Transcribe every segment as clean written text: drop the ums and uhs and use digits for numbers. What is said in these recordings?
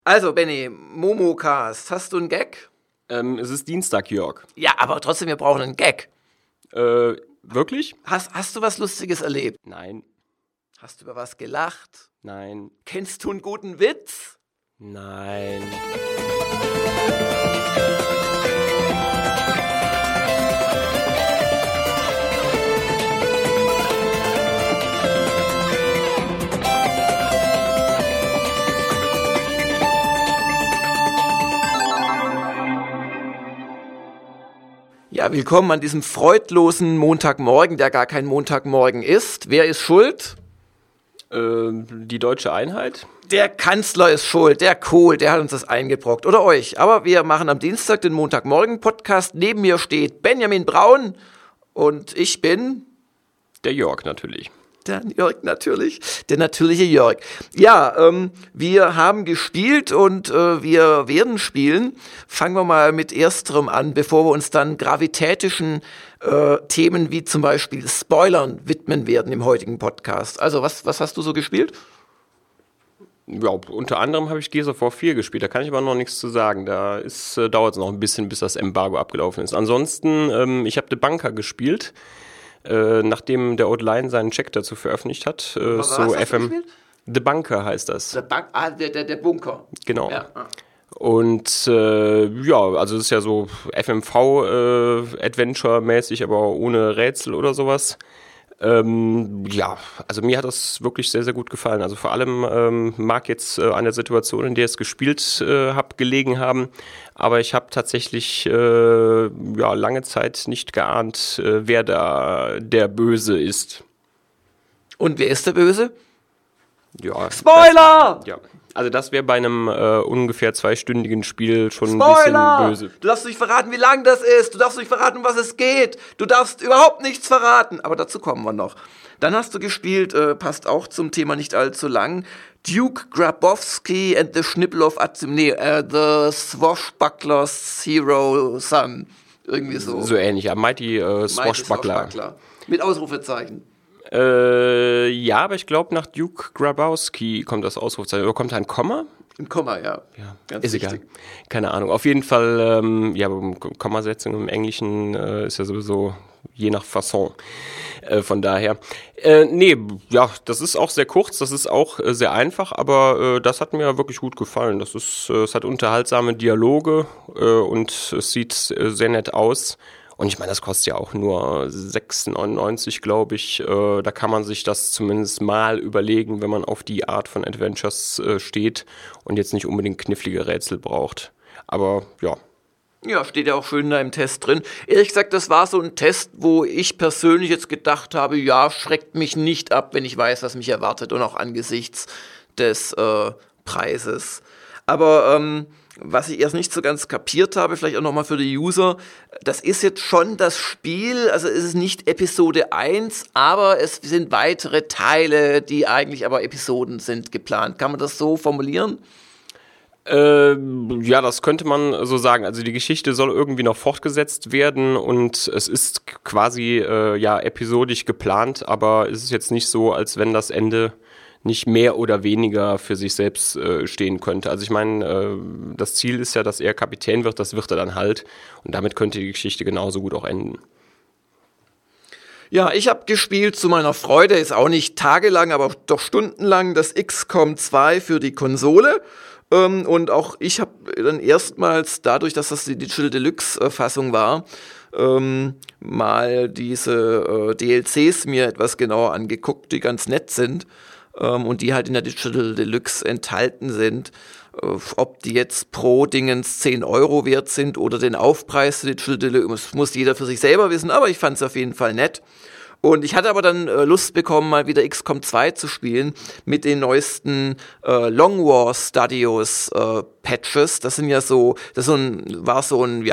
Also, Benny, Momocast, hast du einen Gag? Es ist Dienstag, Jörg. Ja, aber trotzdem, wir brauchen einen Gag. Wirklich? Hast du was Lustiges erlebt? Nein. Hast du über was gelacht? Nein. Kennst du einen guten Witz? Nein. Ja, willkommen an diesem freudlosen Montagmorgen, der gar kein Montagmorgen ist. Wer ist schuld? Die deutsche Einheit? Der Kanzler ist schuld, der Kohl, der hat uns das eingebrockt. Oder euch. Aber wir machen am Dienstag den Montagmorgen-Podcast. Neben mir steht Benjamin Braun und ich bin... Der Jörg natürlich. Der Jörg natürlich, der natürliche Jörg. Ja, wir haben gespielt und wir werden spielen. Fangen wir mal mit ersterem an, bevor wir uns dann gravitätischen Themen wie zum Beispiel Spoilern widmen werden im heutigen Podcast. Also was hast du so gespielt? Ja, unter anderem habe ich Gears of War 4 gespielt, da kann ich aber noch nichts zu sagen. Da dauert es noch ein bisschen, bis das Embargo abgelaufen ist. Ansonsten, ich habe The Bunker gespielt. Nachdem der Outline seinen Check dazu veröffentlicht hat, so FM. The Bunker heißt das. Der Bunker. Genau. Ja. Und also es ist ja so FMV-Adventure-mäßig, aber ohne Rätsel oder sowas. Also mir hat das wirklich sehr, sehr gut gefallen. Also vor allem mag jetzt an der Situation, in der ich es gespielt habe, gelegen haben. Aber ich habe tatsächlich lange Zeit nicht geahnt, wer da der Böse ist. Und wer ist der Böse? Ja. Spoiler! Also das wäre bei einem ungefähr 2-stündigen Spiel schon Spoiler! Ein bisschen böse. Du darfst nicht verraten, wie lang das ist. Du darfst nicht verraten, um was es geht. Du darfst überhaupt nichts verraten. Aber dazu kommen wir noch. Dann hast du gespielt, passt auch zum Thema nicht allzu lang, Duke Grabowski and the Schnippel The Swashbuckler's Hero Son. Irgendwie so. So ähnlich, ja. Mighty Swashbuckler. Mit Ausrufezeichen. Aber ich glaube, nach Duke Grabowski kommt das Ausrufezeichen. Oder kommt da ein Komma? Ein Komma, ja. Ganz ist wichtig. Egal. Keine Ahnung. Auf jeden Fall, Kommasetzung im Englischen ist ja sowieso je nach Fasson. Von daher. Das ist auch sehr kurz, das ist auch sehr einfach, aber das hat mir wirklich gut gefallen. Es hat unterhaltsame Dialoge und es sieht sehr nett aus. Und ich meine, das kostet ja auch nur 6,99, glaube ich. Da kann man sich das zumindest mal überlegen, wenn man auf die Art von Adventures steht und jetzt nicht unbedingt knifflige Rätsel braucht. Aber ja. Ja, steht ja auch schön da im Test drin. Ehrlich gesagt, das war so ein Test, wo ich persönlich jetzt gedacht habe, ja, schreckt mich nicht ab, wenn ich weiß, was mich erwartet und auch angesichts des Preises. Aber was ich erst nicht so ganz kapiert habe, vielleicht auch nochmal für die User, das ist jetzt schon das Spiel, also es ist nicht Episode 1, aber es sind weitere Teile, die eigentlich aber Episoden sind, geplant. Kann man das so formulieren? Das könnte man so sagen. Also die Geschichte soll irgendwie noch fortgesetzt werden und es ist quasi episodisch geplant, aber es ist jetzt nicht so, als wenn das Ende nicht mehr oder weniger für sich selbst stehen könnte. Also ich meine, das Ziel ist ja, dass er Kapitän wird, das wird er dann halt. Und damit könnte die Geschichte genauso gut auch enden. Ja, ich habe gespielt zu meiner Freude, ist auch nicht tagelang, aber doch stundenlang, das XCOM 2 für die Konsole. Und auch ich habe dann erstmals, dadurch, dass das die Digital Deluxe-Fassung war, mal diese DLCs mir etwas genauer angeguckt, die ganz nett sind. Und die halt in der Digital Deluxe enthalten sind. Ob die jetzt pro Dingens 10 € wert sind oder den Aufpreis der Digital Deluxe, muss jeder für sich selber wissen, aber ich fand es auf jeden Fall nett. Und ich hatte aber dann Lust bekommen, mal wieder XCOM 2 zu spielen mit den neuesten Long War Studios Patches. Das sind ja so, war so ein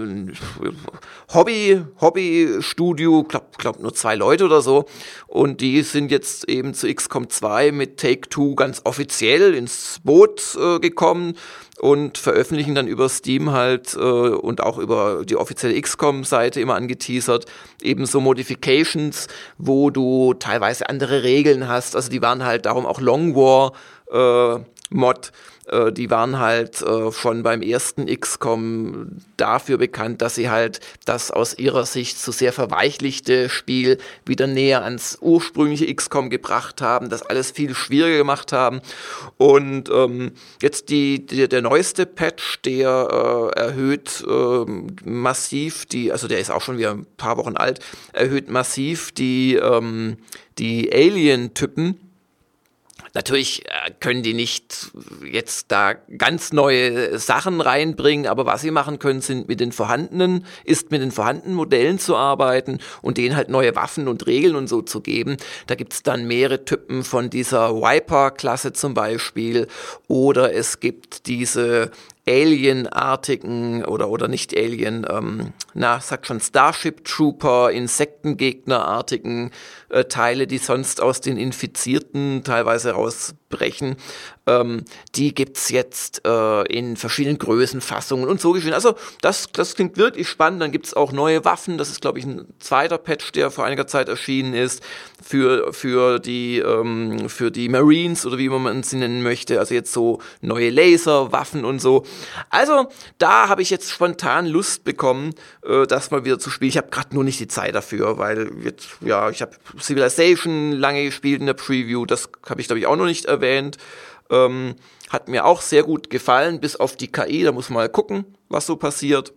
Hobby-Studio, glaub nur 2 Leute oder so. Und die sind jetzt eben zu XCOM 2 mit Take-Two ganz offiziell ins Boot gekommen und veröffentlichen dann über Steam halt und auch über die offizielle XCOM-Seite immer angeteasert, eben so Modifications, wo du teilweise andere Regeln hast. Also die waren halt darum auch Long War Mod, Die waren halt schon beim ersten XCOM dafür bekannt, dass sie halt das aus ihrer Sicht so sehr verweichlichte Spiel wieder näher ans ursprüngliche XCOM gebracht haben, das alles viel schwieriger gemacht haben. Und jetzt der neueste Patch, der erhöht massiv also der ist auch schon wieder ein paar Wochen alt, erhöht massiv die Alien-Typen. Natürlich können die nicht jetzt da ganz neue Sachen reinbringen, aber was sie machen können, ist mit den vorhandenen Modellen zu arbeiten und denen halt neue Waffen und Regeln und so zu geben. Da gibt's dann mehrere Typen von dieser Viper-Klasse zum Beispiel, oder es gibt diese Alien-artigen oder nicht Alien, sagt schon Starship Trooper, Insektengegner-artigen Teile, die sonst aus den Infizierten teilweise rausbrechen. Die gibt's jetzt in verschiedenen Größenfassungen und so geschehen. Also das klingt wirklich spannend. Dann gibt's auch neue Waffen. Das ist, glaube ich, ein zweiter Patch, der vor einiger Zeit erschienen ist für die Marines oder wie man sie nennen möchte. Also jetzt so neue Laserwaffen und so. Also da habe ich jetzt spontan Lust bekommen, das mal wieder zu spielen. Ich habe gerade nur nicht die Zeit dafür, weil ich habe Civilization lange gespielt in der Preview. Das habe ich, glaube ich, auch noch nicht erwähnt. Hat mir auch sehr gut gefallen, bis auf die KI. Da muss man mal gucken, was so passiert.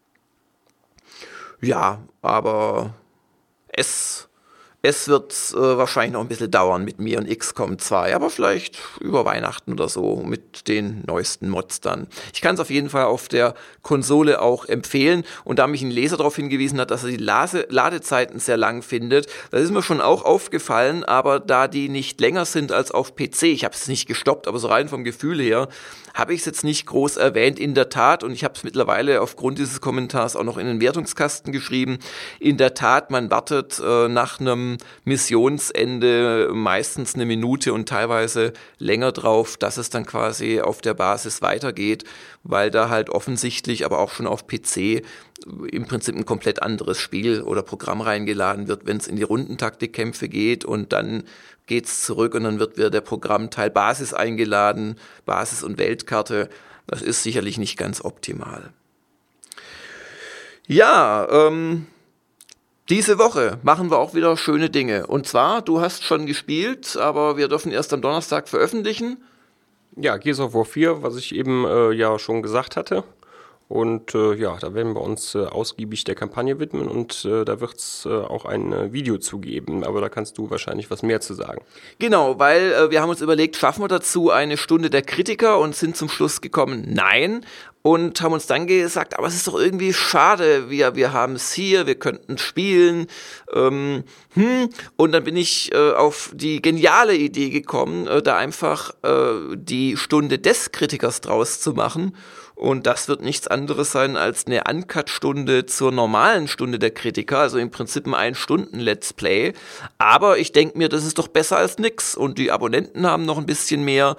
Ja, aber es wird wahrscheinlich noch ein bisschen dauern mit mir und XCOM 2, aber vielleicht über Weihnachten oder so mit den neuesten Mods dann. Ich kann es auf jeden Fall auf der Konsole auch empfehlen, und da mich ein Leser darauf hingewiesen hat, dass er die Ladezeiten sehr lang findet, das ist mir schon auch aufgefallen, aber da die nicht länger sind als auf PC, ich habe es nicht gestoppt, aber so rein vom Gefühl her, habe ich es jetzt nicht groß erwähnt, in der Tat, und ich habe es mittlerweile aufgrund dieses Kommentars auch noch in den Wertungskasten geschrieben, in der Tat, man wartet nach einem Missionsende meistens eine Minute und teilweise länger drauf, dass es dann quasi auf der Basis weitergeht, weil da halt offensichtlich, aber auch schon auf PC, im Prinzip ein komplett anderes Spiel oder Programm reingeladen wird, wenn es in die Rundentaktikkämpfe geht, und dann geht's zurück und dann wird wieder der Programmteil Basis eingeladen, Basis und Weltkarte. Das ist sicherlich nicht ganz optimal. Ja, diese Woche machen wir auch wieder schöne Dinge. Und zwar, du hast schon gespielt, aber wir dürfen erst am Donnerstag veröffentlichen. Ja, Gears of War 4, was ich eben ja schon gesagt hatte. Und da werden wir uns ausgiebig der Kampagne widmen, und da wird es auch ein Video zu geben, aber da kannst du wahrscheinlich was mehr zu sagen. Genau, weil wir haben uns überlegt, schaffen wir dazu eine Stunde der Kritiker, und sind zum Schluss gekommen, nein, und haben uns dann gesagt, aber es ist doch irgendwie schade, wir haben es hier, wir könnten spielen, und dann bin ich auf die geniale Idee gekommen, da einfach die Stunde des Kritikers draus zu machen. Und das wird nichts anderes sein als eine Uncut-Stunde zur normalen Stunde der Kritiker, also im Prinzip ein 1-Stunden-Let's Play. Aber ich denke mir, das ist doch besser als nix. Und die Abonnenten haben noch ein bisschen mehr.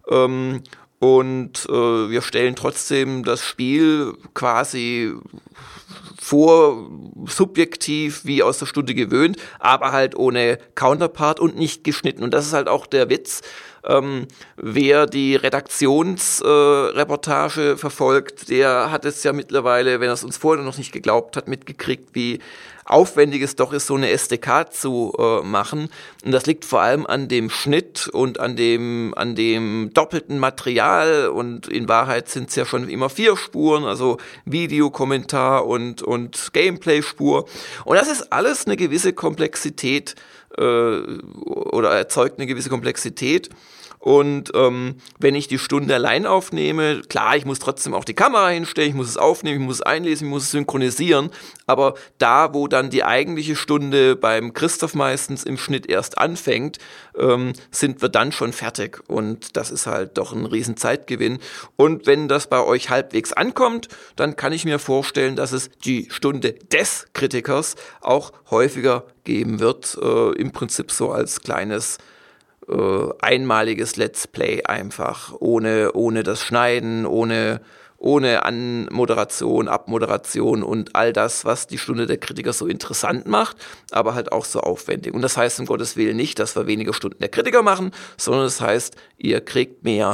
Wir stellen trotzdem das Spiel quasi vor, subjektiv wie aus der Stunde gewöhnt, aber halt ohne Counterpart und nicht geschnitten. Und das ist halt auch der Witz. Wer die Redaktionsreportage verfolgt, der hat es ja mittlerweile, wenn er es uns vorher noch nicht geglaubt hat, mitgekriegt, wie aufwendig es doch ist, so eine SDK zu machen. Und das liegt vor allem an dem Schnitt und an dem doppelten Material. Und in Wahrheit sind es ja schon immer 4 Spuren, also Video, Kommentar und Gameplay-Spur. Und das ist alles eine gewisse Komplexität oder erzeugt eine gewisse Komplexität. Und wenn ich die Stunde allein aufnehme, klar, ich muss trotzdem auch die Kamera hinstellen, ich muss es aufnehmen, ich muss es einlesen, ich muss es synchronisieren, aber da, wo dann die eigentliche Stunde beim Christoph meistens im Schnitt erst anfängt, sind wir dann schon fertig, und das ist halt doch ein riesen Zeitgewinn. Und wenn das bei euch halbwegs ankommt, dann kann ich mir vorstellen, dass es die Stunde des Kritikers auch häufiger geben wird, im Prinzip so als kleines einmaliges Let's Play einfach, ohne das Schneiden, ohne Anmoderation, Abmoderation und all das, was die Stunde der Kritiker so interessant macht, aber halt auch so aufwendig. Und das heißt um Gottes Willen nicht, dass wir weniger Stunden der Kritiker machen, sondern das heißt, ihr kriegt mehr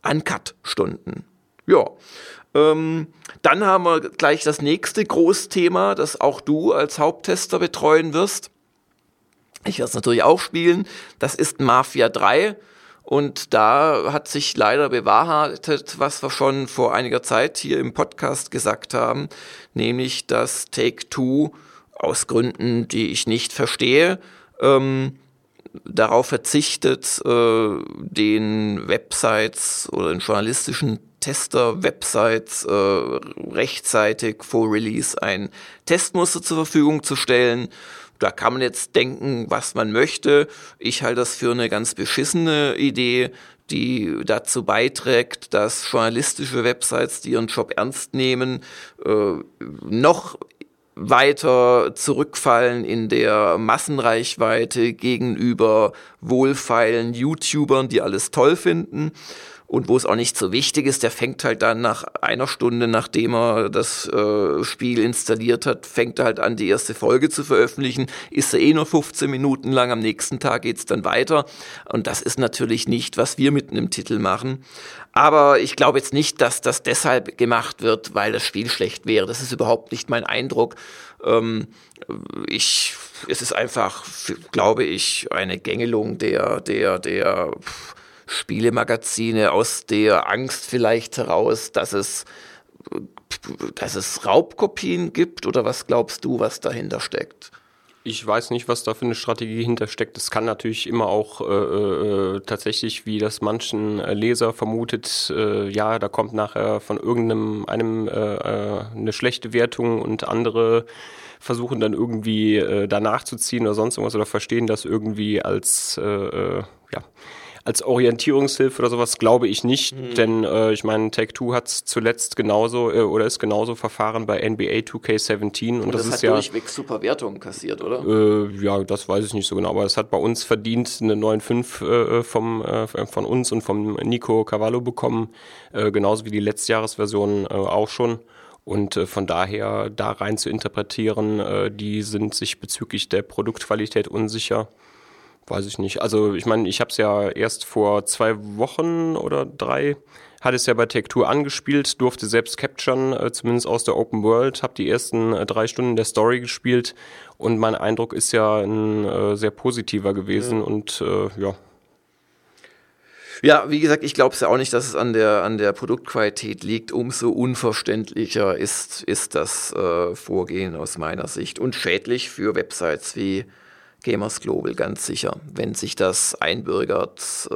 Uncut-Stunden. Ja, dann haben wir gleich das nächste Großthema, das auch du als Haupttester betreuen wirst. Ich werde es natürlich auch spielen. Das ist Mafia 3. Und da hat sich leider bewahrheitet, was wir schon vor einiger Zeit hier im Podcast gesagt haben, nämlich, dass Take-Two aus Gründen, die ich nicht verstehe, darauf verzichtet, den Websites oder den journalistischen Tester-Websites rechtzeitig vor Release ein Testmuster zur Verfügung zu stellen. Da kann man jetzt denken, was man möchte. Ich halte das für eine ganz beschissene Idee, die dazu beiträgt, dass journalistische Websites, die ihren Job ernst nehmen, noch weiter zurückfallen in der Massenreichweite gegenüber wohlfeilen YouTubern, die alles toll finden. Und wo es auch nicht so wichtig ist, der fängt halt dann nach einer Stunde, nachdem er das Spiel installiert hat, fängt er halt an, die erste Folge zu veröffentlichen. Ist er nur 15 Minuten lang, am nächsten Tag geht's dann weiter. Und das ist natürlich nicht, was wir mit einem Titel machen. Aber ich glaube jetzt nicht, dass das deshalb gemacht wird, weil das Spiel schlecht wäre. Das ist überhaupt nicht mein Eindruck. Es ist einfach, glaube ich, eine Gängelung der Spielemagazine aus der Angst vielleicht heraus, dass es Raubkopien gibt, oder was glaubst du, was dahinter steckt? Ich weiß nicht, was da für eine Strategie hintersteckt. Es kann natürlich immer auch tatsächlich, wie das manchen Leser vermutet, da kommt nachher von irgendeinem eine schlechte Wertung und andere versuchen dann irgendwie danach zu ziehen oder sonst irgendwas oder verstehen das irgendwie als Orientierungshilfe oder sowas, glaube ich nicht, denn ich meine, Take-Two hat zuletzt genauso ist genauso verfahren bei NBA 2K17 und das ist hat ja durchweg super Wertungen kassiert, oder? Das weiß ich nicht so genau, aber es hat bei uns verdient eine 9,5 von uns und vom Nico Cavallo bekommen, genauso wie die Letztjahresversion auch schon. Und von daher da rein zu interpretieren, die sind sich bezüglich der Produktqualität unsicher. Weiß ich nicht. Also ich meine, ich habe es ja erst vor 2 Wochen oder 3, hatte es ja bei Take-Two angespielt, durfte selbst capturen, zumindest aus der Open World, habe die ersten 3 Stunden der Story gespielt und mein Eindruck ist ja ein sehr positiver gewesen und Ja, wie gesagt, ich glaube es ja auch nicht, dass es an der Produktqualität liegt. Umso unverständlicher ist das Vorgehen aus meiner Sicht und schädlich für Websites wie Gamers Global, ganz sicher, wenn sich das einbürgert,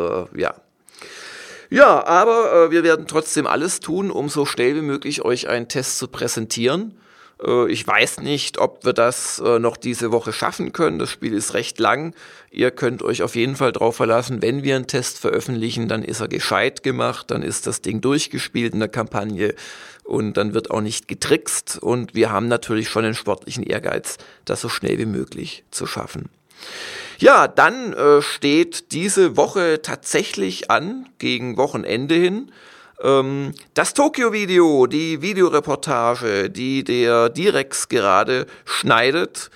Ja, aber wir werden trotzdem alles tun, um so schnell wie möglich euch einen Test zu präsentieren. Ich weiß nicht, ob wir das noch diese Woche schaffen können. Das Spiel ist recht lang. Ihr könnt euch auf jeden Fall darauf verlassen, wenn wir einen Test veröffentlichen, dann ist er gescheit gemacht, dann ist das Ding durchgespielt in der Kampagne und dann wird auch nicht getrickst. Und wir haben natürlich schon den sportlichen Ehrgeiz, das so schnell wie möglich zu schaffen. Ja, dann steht diese Woche tatsächlich an, gegen Wochenende hin, das Tokyo-Video, die Videoreportage, die der Direx gerade schneidet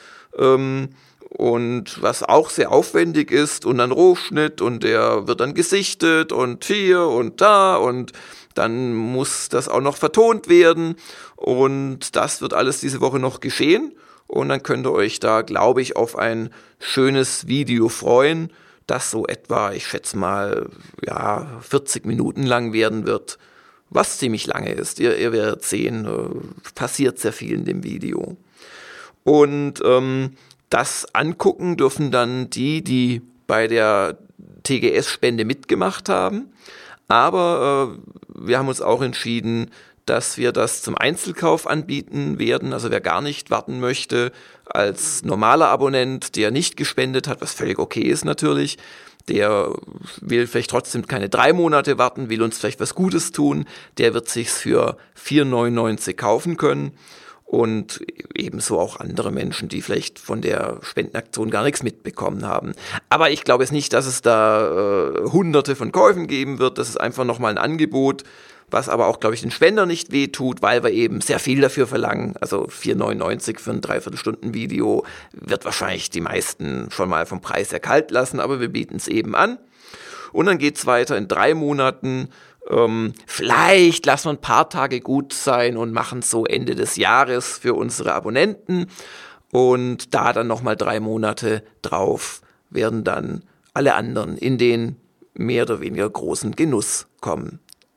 und was auch sehr aufwendig ist und ein Rohschnitt und der wird dann gesichtet und hier und da und dann muss das auch noch vertont werden und das wird alles diese Woche noch geschehen. Und dann könnt ihr euch da, glaube ich, auf ein schönes Video freuen, das so etwa, ich schätze mal, 40 Minuten lang werden wird, was ziemlich lange ist. Ihr werdet sehen, passiert sehr viel in dem Video. Und das angucken dürfen dann die bei der TGS-Spende mitgemacht haben. Aber wir haben uns auch entschieden, dass wir das zum Einzelkauf anbieten werden. Also wer gar nicht warten möchte, als normaler Abonnent, der nicht gespendet hat, was völlig okay ist natürlich, der will vielleicht trotzdem keine 3 Monate warten, will uns vielleicht was Gutes tun, der wird sich's für 4,99 kaufen können. Und ebenso auch andere Menschen, die vielleicht von der Spendenaktion gar nichts mitbekommen haben. Aber ich glaube jetzt nicht, dass es da Hunderte von Käufen geben wird. Das ist einfach nochmal ein Angebot, was aber auch, glaube ich, den Spender nicht wehtut, weil wir eben sehr viel dafür verlangen. Also 4,99 für ein 3/4-Stunden-Video wird wahrscheinlich die meisten schon mal vom Preis her kalt lassen, aber wir bieten es eben an. Und dann geht's weiter in 3 Monaten Vielleicht lassen wir ein paar Tage gut sein und machen es so Ende des Jahres für unsere Abonnenten. Und da dann nochmal 3 Monate drauf werden dann alle anderen in den mehr oder weniger großen Genuss kommen.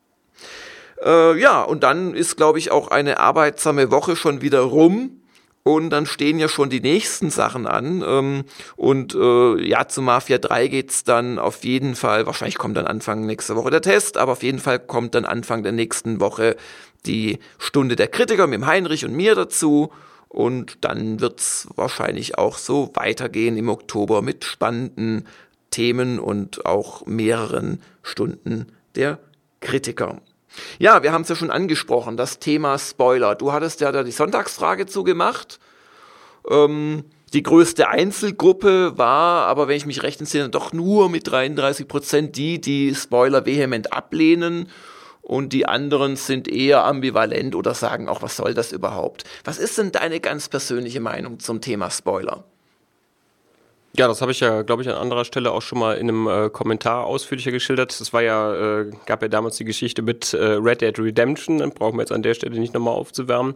Und dann ist, glaube ich, auch eine arbeitsame Woche schon wieder rum. Und dann stehen ja schon die nächsten Sachen an. Zu Mafia 3 geht's dann auf jeden Fall, wahrscheinlich kommt dann Anfang nächster Woche der Test, aber auf jeden Fall kommt dann Anfang der nächsten Woche die Stunde der Kritiker mit dem Heinrich und mir dazu. Und dann wird's wahrscheinlich auch so weitergehen im Oktober mit spannenden Themen und auch mehreren Stunden der Kritiker. Ja, wir haben es ja schon angesprochen, das Thema Spoiler. Du hattest ja da die Sonntagsfrage zugemacht. Die größte Einzelgruppe war, aber wenn ich mich recht entsinne, doch nur mit 33% die Spoiler vehement ablehnen. Und die anderen sind eher ambivalent oder sagen auch, was soll das überhaupt? Was ist denn deine ganz persönliche Meinung zum Thema Spoiler? Ja, das habe ich ja, glaube ich, an anderer Stelle auch schon mal in einem Kommentar ausführlicher geschildert. Das war ja, gab ja damals die Geschichte mit Red Dead Redemption, dann brauchen wir jetzt an der Stelle nicht nochmal aufzuwärmen.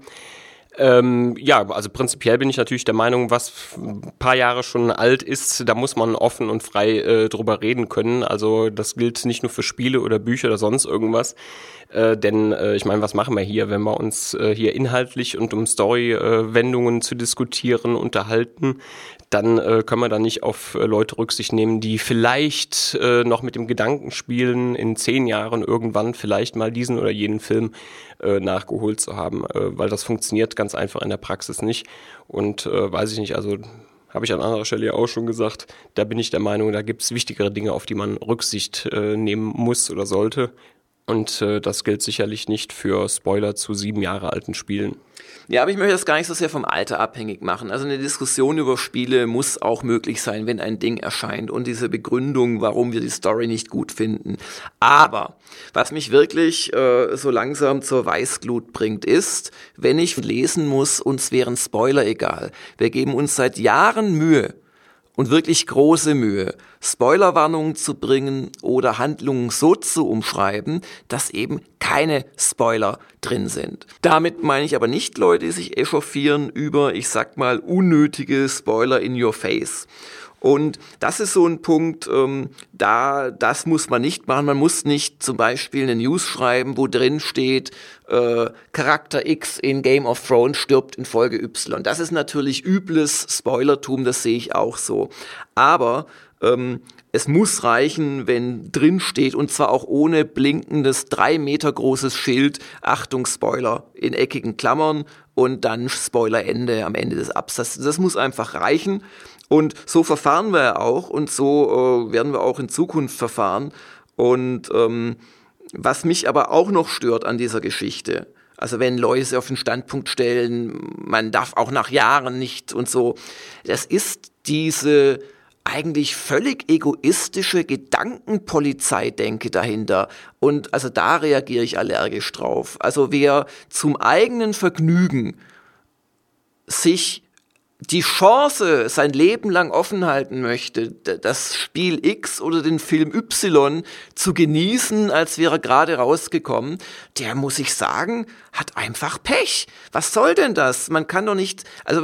Also prinzipiell bin ich natürlich der Meinung, was ein paar Jahre schon alt ist, da muss man offen und frei drüber reden können. Also das gilt nicht nur für Spiele oder Bücher oder sonst irgendwas. Denn ich meine, was machen wir hier, wenn wir uns hier inhaltlich und um Story-Wendungen zu diskutieren unterhalten, dann können wir da nicht auf Leute Rücksicht nehmen, die vielleicht noch mit dem Gedanken spielen, in 10 Jahren irgendwann vielleicht mal diesen oder jenen Film nachgeholt zu haben, weil das funktioniert ganz einfach in der Praxis nicht. Und weiß ich nicht, also habe ich an anderer Stelle ja auch schon gesagt, da bin ich der Meinung, da gibt es wichtigere Dinge, auf die man Rücksicht nehmen muss oder sollte. Und das gilt sicherlich nicht für Spoiler zu 7 Jahre alten Spielen. Ja, aber ich möchte das gar nicht so sehr vom Alter abhängig machen. Also eine Diskussion über Spiele muss auch möglich sein, wenn ein Ding erscheint und diese Begründung, warum wir die Story nicht gut finden. Aber was mich wirklich so langsam zur Weißglut bringt, ist, wenn ich lesen muss, uns wären Spoiler egal. Wir geben uns seit Jahren Mühe, und wirklich große Mühe, Spoilerwarnungen zu bringen oder Handlungen so zu umschreiben, dass eben keine Spoiler drin sind. Damit meine ich aber nicht Leute, die sich echauffieren über, ich sag mal, unnötige Spoiler in your face. Und das ist so ein Punkt, das muss man nicht machen. Man muss nicht zum Beispiel eine News schreiben, wo drin steht, Charakter X in Game of Thrones stirbt in Folge Y. Das ist natürlich übles Spoilertum, das sehe ich auch so. Aber es muss reichen, wenn drin steht, und zwar auch ohne blinkendes 3 Meter großes Schild, Achtung Spoiler, in eckigen Klammern und dann Spoilerende am Ende des Absatzes. Das muss einfach reichen. Und so verfahren wir ja auch und so werden wir auch in Zukunft verfahren. Und was mich aber auch noch stört an dieser Geschichte, also wenn Leute auf den Standpunkt stellen, man darf auch nach Jahren nicht und so, das ist diese eigentlich völlig egoistische Gedankenpolizeidenke dahinter. Und also da reagiere ich allergisch drauf. Also wer zum eigenen Vergnügen sich die Chance sein Leben lang offen halten möchte, das Spiel X oder den Film Y zu genießen, als wäre er gerade rausgekommen, der, muss ich sagen, hat einfach Pech. Was soll denn das? Man kann doch nicht, also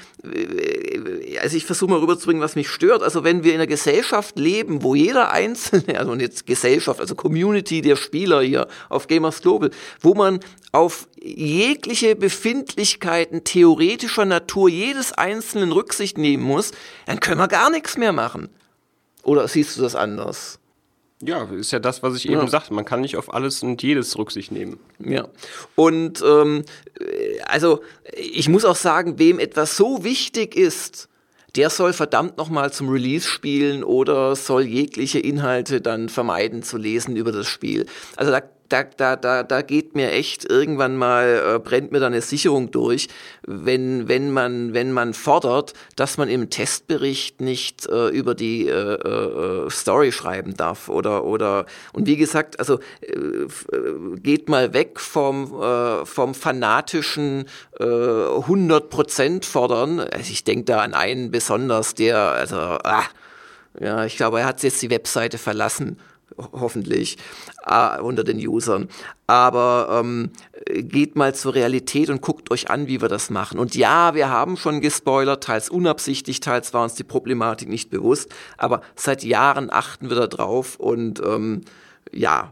ich versuche mal rüberzubringen, was mich stört, also wenn wir in einer Gesellschaft leben, wo jeder Einzelne, also jetzt Gesellschaft, also Community der Spieler hier auf Gamers Global, wo man auf jegliche Befindlichkeiten theoretischer Natur jedes Einzelnen Rücksicht nehmen muss, dann können wir gar nichts mehr machen. Oder siehst du das anders? Ja, ist ja das, was ich eben sagte. Man kann nicht auf alles und jedes Rücksicht nehmen. Ja, und also ich muss auch sagen, wem etwas so wichtig ist, der soll verdammt nochmal zum Release spielen oder soll jegliche Inhalte dann vermeiden zu lesen über das Spiel. Also da geht mir echt irgendwann mal, brennt mir da eine Sicherung durch, wenn man fordert, dass man im Testbericht nicht über die Story schreiben darf oder und wie gesagt, also geht mal weg vom fanatischen 100% fordern. Also ich denke da an einen besonders, der, ich glaube, er hat jetzt die Webseite verlassen, hoffentlich, unter den Usern. Aber geht mal zur Realität und guckt euch an, wie wir das machen. Und ja, wir haben schon gespoilert, teils unabsichtlich, teils war uns die Problematik nicht bewusst, aber seit Jahren achten wir da drauf und ja,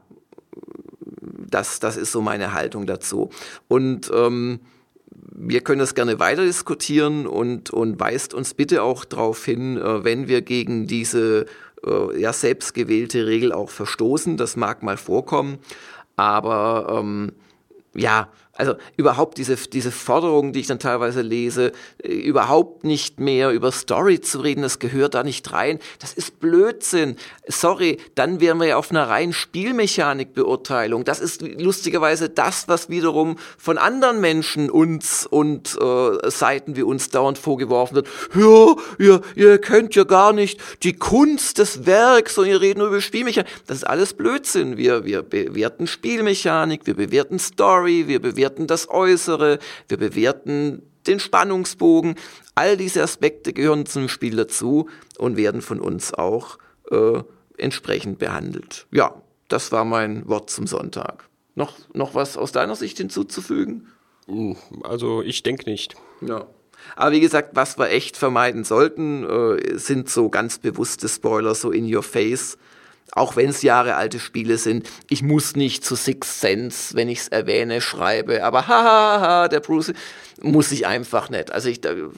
das ist so meine Haltung dazu. Und wir können das gerne weiter diskutieren und weist uns bitte auch darauf hin, wenn wir gegen diese selbstgewählte Regel auch verstoßen. Das mag mal vorkommen, aber ja, also überhaupt diese Forderungen, die ich dann teilweise lese, überhaupt nicht mehr über Story zu reden, das gehört da nicht rein. Das ist Blödsinn. Sorry, dann wären wir ja auf einer reinen Spielmechanikbeurteilung. Das ist lustigerweise das, was wiederum von anderen Menschen uns und Seiten wie uns dauernd vorgeworfen wird. Ja, ihr könnt ja gar nicht die Kunst des Werks und ihr redet nur über Spielmechanik. Das ist alles Blödsinn. Wir bewerten Spielmechanik, wir bewerten Story, wir bewerten das Äußere, wir bewerten den Spannungsbogen. All diese Aspekte gehören zum Spiel dazu und werden von uns auch entsprechend behandelt. Ja, das war mein Wort zum Sonntag. Noch was aus deiner Sicht hinzuzufügen? Also ich denke nicht. Ja. Aber wie gesagt, was wir echt vermeiden sollten, sind so ganz bewusste Spoiler, so in your face. Auch wenn es jahrealte Spiele sind. Ich muss nicht zu Sixth Sense, wenn ich es erwähne, schreibe. Aber der Bruce muss ich einfach nicht. Also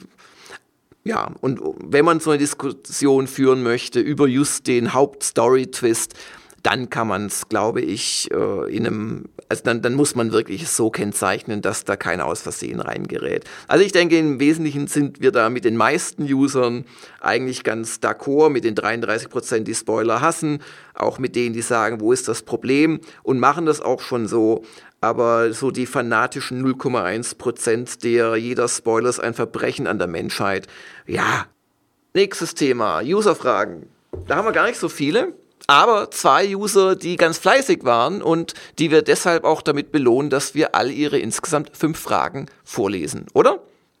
ja, und wenn man so eine Diskussion führen möchte über just den Hauptstory-Twist, dann kann man es, glaube ich, dann muss man wirklich so kennzeichnen, dass da kein aus Versehen reingerät. Also ich denke, im Wesentlichen sind wir da mit den meisten Usern eigentlich ganz d'accord, mit den 33%, die Spoiler hassen, auch mit denen, die sagen, wo ist das Problem und machen das auch schon so. Aber so die fanatischen 0,1%, der jeder Spoiler ist ein Verbrechen an der Menschheit. Ja, nächstes Thema, Userfragen. Da haben wir gar nicht so viele. Aber 2 User, die ganz fleißig waren und die wir deshalb auch damit belohnen, dass wir all ihre insgesamt 5 Fragen vorlesen, oder?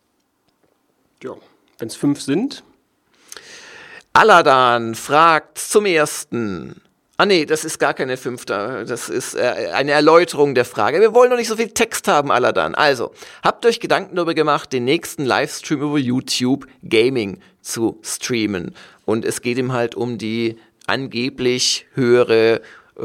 Ja, wenn es 5 sind. Aladan fragt zum ersten. Nee, das ist gar keine 5. Das ist eine Erläuterung der Frage. Wir wollen doch nicht so viel Text haben, Aladan. Also, habt euch Gedanken darüber gemacht, den nächsten Livestream über YouTube Gaming zu streamen. Und es geht ihm halt um die angeblich höhere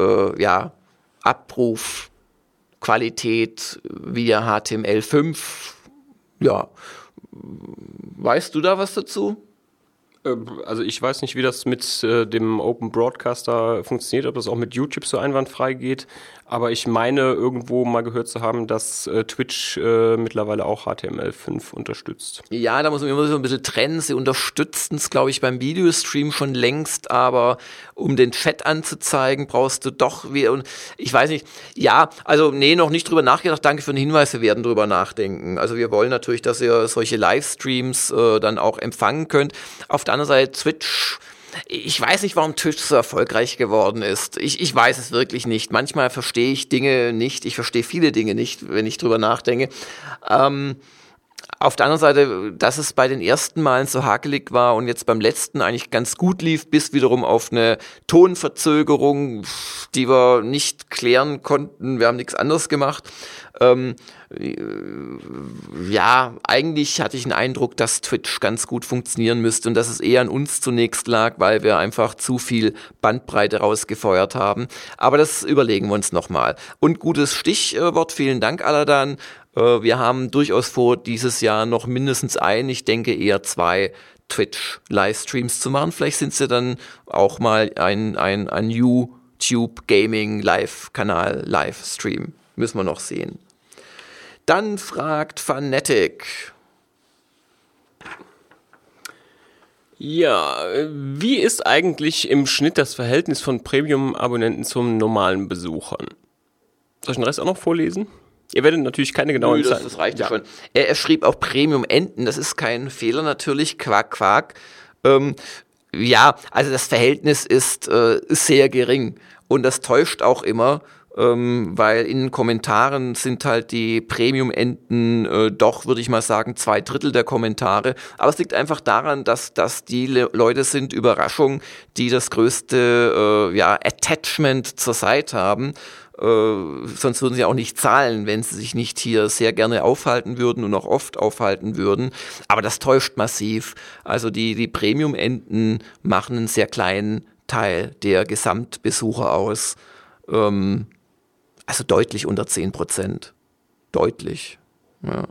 Abrufqualität via HTML5. Ja, weißt du da was dazu? Also ich weiß nicht, wie das mit dem Open Broadcaster funktioniert, ob das auch mit YouTube so einwandfrei geht, aber ich meine irgendwo mal gehört zu haben, dass Twitch mittlerweile auch HTML5 unterstützt. Ja, da muss man immer so ein bisschen trennen. Sie unterstützen es, glaube ich, beim Videostream schon längst, aber um den Chat anzuzeigen, brauchst du doch wieder, ich weiß nicht, ja, also nee, noch nicht drüber nachgedacht, danke für den Hinweis, wir werden drüber nachdenken. Also wir wollen natürlich, dass ihr solche Livestreams dann auch empfangen könnt. Auf der anderen Seite Twitch, ich weiß nicht, warum Twitch so erfolgreich geworden ist. Ich weiß es wirklich nicht. Manchmal verstehe ich Dinge nicht. Ich verstehe viele Dinge nicht, wenn ich drüber nachdenke. Auf der anderen Seite, dass es bei den ersten Malen so hakelig war und jetzt beim letzten eigentlich ganz gut lief, bis wiederum auf eine Tonverzögerung, die wir nicht klären konnten. Wir haben nichts anderes gemacht. Ja, eigentlich hatte ich den Eindruck, dass Twitch ganz gut funktionieren müsste und dass es eher an uns zunächst lag, weil wir einfach zu viel Bandbreite rausgefeuert haben. Aber das überlegen wir uns nochmal. Und gutes Stichwort, vielen Dank, Aladan. Wir haben durchaus vor, dieses Jahr noch mindestens ich denke eher 2 Twitch-Livestreams zu machen. Vielleicht sind es ja dann auch mal ein YouTube-Gaming-Live-Kanal, Livestream. Müssen wir noch sehen. Dann fragt Fanatic. Ja, wie ist eigentlich im Schnitt das Verhältnis von Premium-Abonnenten zum normalen Besuchern? Soll ich den Rest auch noch vorlesen? Ihr werdet natürlich keine genauen Zahlen. Das reicht ja schon. Er schrieb auch Premium-Enten, das ist kein Fehler natürlich, Quark. Ja, also das Verhältnis ist sehr gering und das täuscht auch immer, weil in den Kommentaren sind halt die Premium-Enden doch, würde ich mal sagen, 2/3 der Kommentare. Aber es liegt einfach daran, dass die Leute sind, Überraschung, die das größte Attachment zur Seite haben. Sonst würden sie auch nicht zahlen, wenn sie sich nicht hier sehr gerne aufhalten würden und auch oft aufhalten würden. Aber das täuscht massiv. Also die Premium-Enden machen einen sehr kleinen Teil der Gesamtbesucher aus. Also deutlich unter 10%. Deutlich. Ja.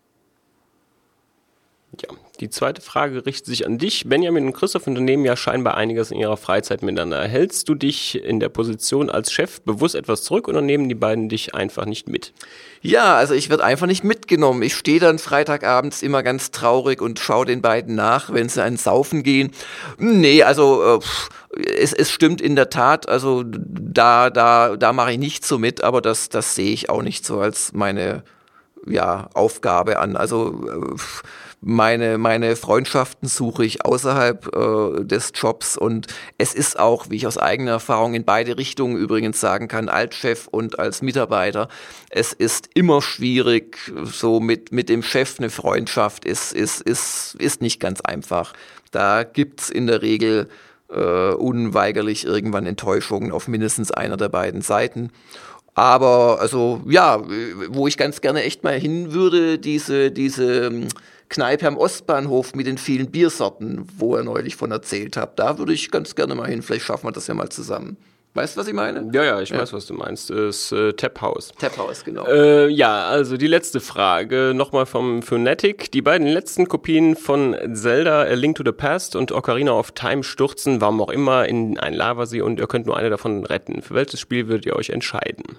Ja, die zweite Frage richtet sich an dich. Benjamin und Christoph unternehmen ja scheinbar einiges in ihrer Freizeit miteinander. Hältst du dich in der Position als Chef bewusst etwas zurück oder nehmen die beiden dich einfach nicht mit? Ja, also ich werde einfach nicht mitgenommen. Ich stehe dann freitagabends immer ganz traurig und schaue den beiden nach, wenn sie einen Saufen gehen. Nee, also es stimmt in der Tat, also da mache ich nicht so mit, aber das sehe ich auch nicht so als meine Aufgabe an. Also meine Freundschaften suche ich außerhalb des Jobs und es ist auch, wie ich aus eigener Erfahrung in beide Richtungen übrigens sagen kann, als Chef und als Mitarbeiter, es ist immer schwierig, so mit dem Chef eine Freundschaft ist nicht ganz einfach. Da gibt's in der Regel unweigerlich irgendwann Enttäuschungen auf mindestens einer der beiden Seiten. Aber also ja, wo ich ganz gerne echt mal hin würde, diese Kneipe am Ostbahnhof mit den vielen Biersorten, wo er neulich von erzählt hat, da würde ich ganz gerne mal hin. Vielleicht schaffen wir das ja mal zusammen. Weißt du, was ich meine? Ja, ich weiß, was du meinst. Das Tap House. Tap House, genau. Ja, also die letzte Frage, nochmal vom Phonetic. Die beiden letzten Kopien von Zelda A Link to the Past und Ocarina of Time stürzen, warum auch immer, in einen Lavasee und ihr könnt nur eine davon retten. Für welches Spiel würdet ihr euch entscheiden?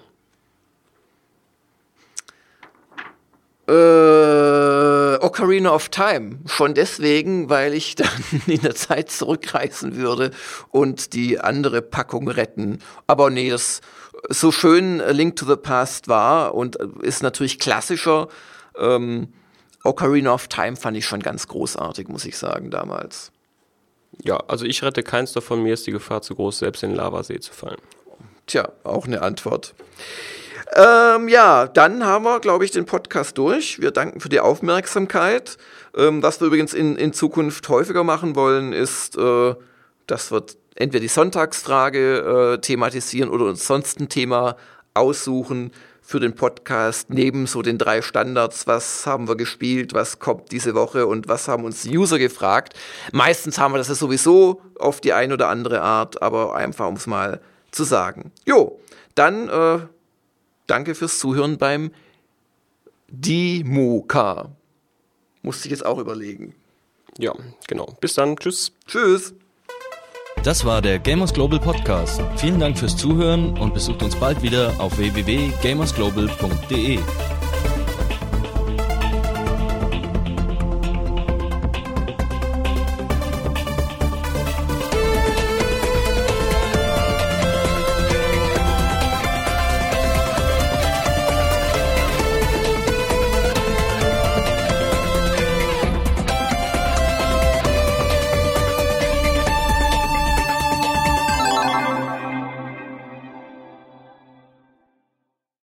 Ocarina of Time. Schon deswegen, weil ich dann in der Zeit zurückreisen würde und die andere Packung retten. Aber nee, das so schön A Link to the Past war und ist natürlich klassischer. Ocarina of Time fand ich schon ganz großartig, muss ich sagen, damals. Ja, also ich rette keins davon, mir ist die Gefahr zu groß, selbst in den Lavasee zu fallen. Tja, auch eine Antwort. Dann haben wir, glaube ich, den Podcast durch. Wir danken für die Aufmerksamkeit. Was wir übrigens in Zukunft häufiger machen wollen, ist, dass wir entweder die Sonntagsfrage thematisieren oder uns sonst ein Thema aussuchen für den Podcast, neben so den 3 Standards, was haben wir gespielt, was kommt diese Woche und was haben uns die User gefragt. Meistens haben wir das ja sowieso auf die eine oder andere Art, aber einfach, um es mal zu sagen. Jo, dann danke fürs Zuhören beim Dimoka. Musste ich jetzt auch überlegen. Ja, genau. Bis dann. Tschüss. Tschüss. Das war der Gamers Global Podcast. Vielen Dank fürs Zuhören und besucht uns bald wieder auf www.gamersglobal.de.